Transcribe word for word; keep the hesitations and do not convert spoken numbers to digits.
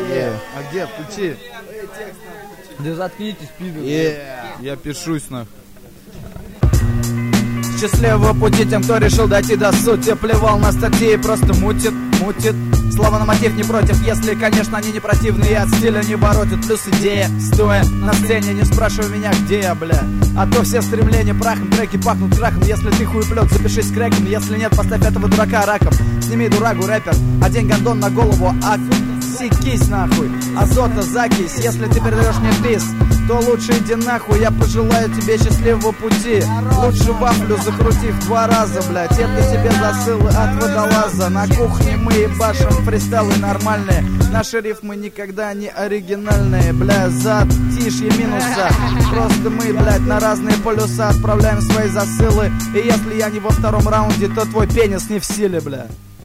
Yeah. А где? Включи. Да заткнитесь, пидор. Yeah. Я пишусь, нах. Счастливого пути тем, кто решил дойти до сути. Плевал на статьи, просто мутит, мутит. Слова на мотив не против, если, конечно, они не противные и от стиля не воротят. Плюс идея, стоя на сцене, не спрашивай меня, где я, бля. А то все стремления прахом, треки пахнут крахом. Если ты хуеплет, запишись с крэком. Если нет, поставь этого дурака раком. Сними дурагу, рэпер, одень гондон на голову, а секись нахуй. Азота, закись, если ты передаешь мне бис, то лучше иди нахуй, я пожелаю тебе счастливого пути. Лучше вафлю закрути в два раза, блядь. Это тебе засылы от водолаза. На кухне мы ебашим фристайлы нормальные. Наши рифмы никогда не оригинальные, бля, затишье минуса. Просто мы, блядь, на разные полюса отправляем свои засылы. И если я не во втором раунде, то твой пенис не в силе, бля.